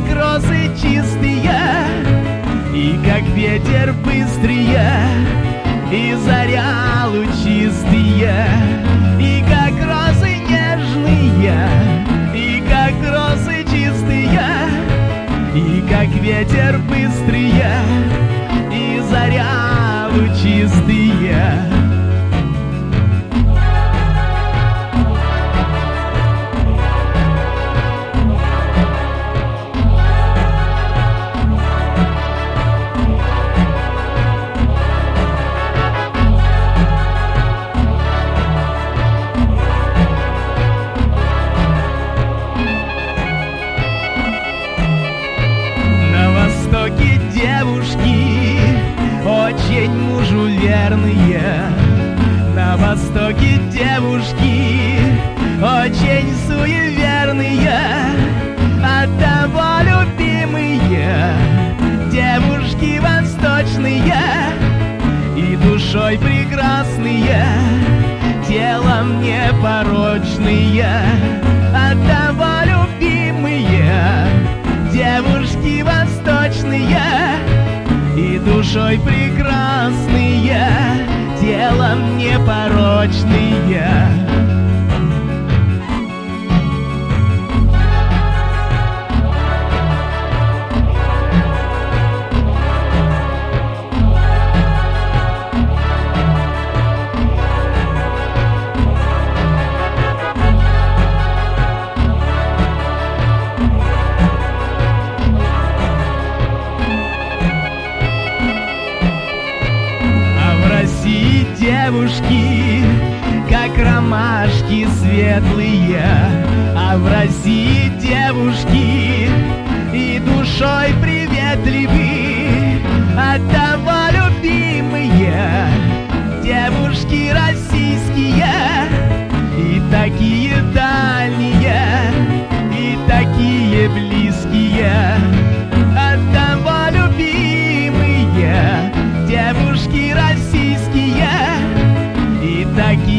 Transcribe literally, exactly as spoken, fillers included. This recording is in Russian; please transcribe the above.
как розы чистые, и как ветер быстрые, и заря лучистые, и как розы нежные, и как розы чистые, и как ветер быстрые, и заря лучистые. Девушки очень мужу верные, на востоке девушки очень суеверные, оттого любимые девушки восточные и душой прекрасные, телом непорочные, оттого любимые девушки восточные и душой прекрасные, телом непорочные. Девушки, как ромашки светлые, а в России девушки и душой приветливы, оттого любимые девушки российские, и такие дальние, и такие близкие, оттого любимые девушки российские, и такие